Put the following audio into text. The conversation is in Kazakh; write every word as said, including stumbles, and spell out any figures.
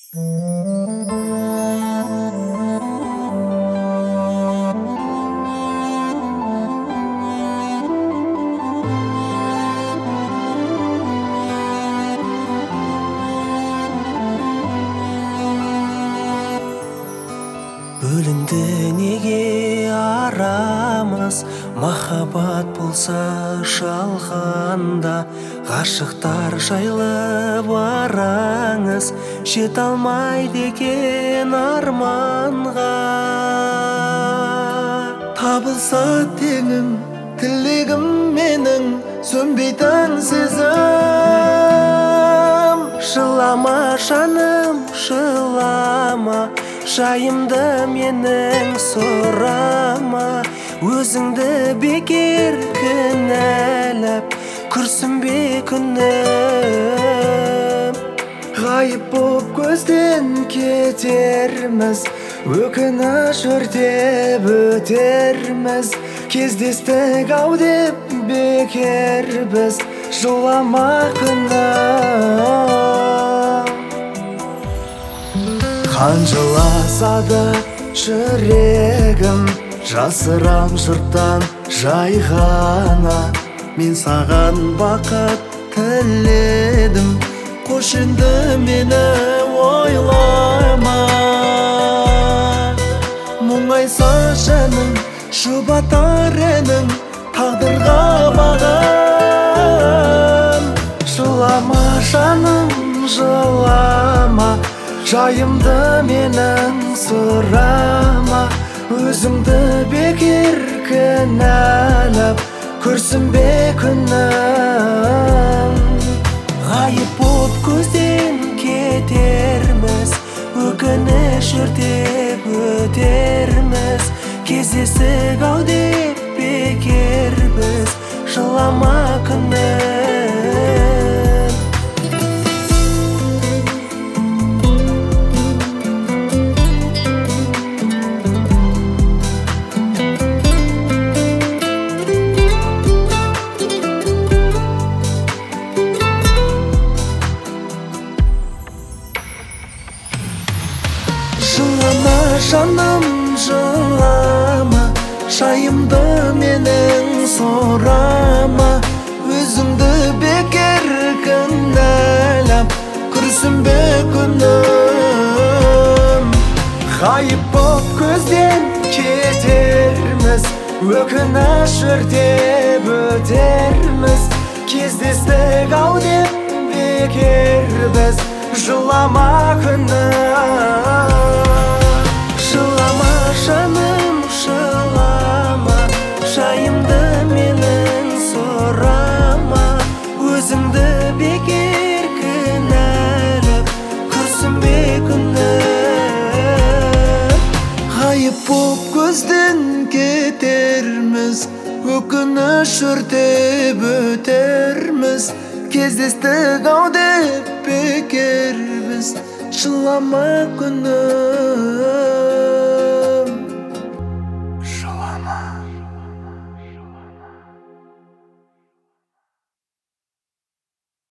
Бөлінді неге арамыз, махаббат болса шалғанда, ғашықтар жайлы бараңыз, жет алмайды екен арманға. Табылса теңім, тілегім менің, сөнбейтін сезім. Жылама жаным, жылама, жайымды менің сұрама. Өзіңді бекер кінәлап, күрсінбе күнім. Ғайып боп көзден кетерміз, өкініш өртеп өтерміз. Кездестік ау деп бекер біз, жылама күнім. Қанжыласады жүрегім, жасырам жұрттан жай ғана. Мен саған бақыт тіледім, қош енді мені ойлама. Мұңайса жаным, жұбатар әнің, тағдырға бағым. Жылама жаным, жылама, жайымды менің сұрама. Өзіңді бекер кінәлап, күрсінбе күнім. Ғайып боп көзден кетерміз, өкініш өртеп өтерміз. Кездесік ау деп бекер біз, жылама күнім. Жылама жаным, жылама, жайымды менің сұрама. Өзіңді бекер кінәлап, күрсінбе күнім. Ғайып боп көзден кетерміз, өкініш өртеп өтерміз. Кездестік ау деп бекер біз, жылама күнім. Жылама жаным, жылама, жайымды менің сұрама. Өзіңді бекер кінәлап, күрсінбе күнім. Ғайып боп көзден кетерміз, өкініш өртеп өтерміз. Кездестік ау деп бекер біз, жылама күнім.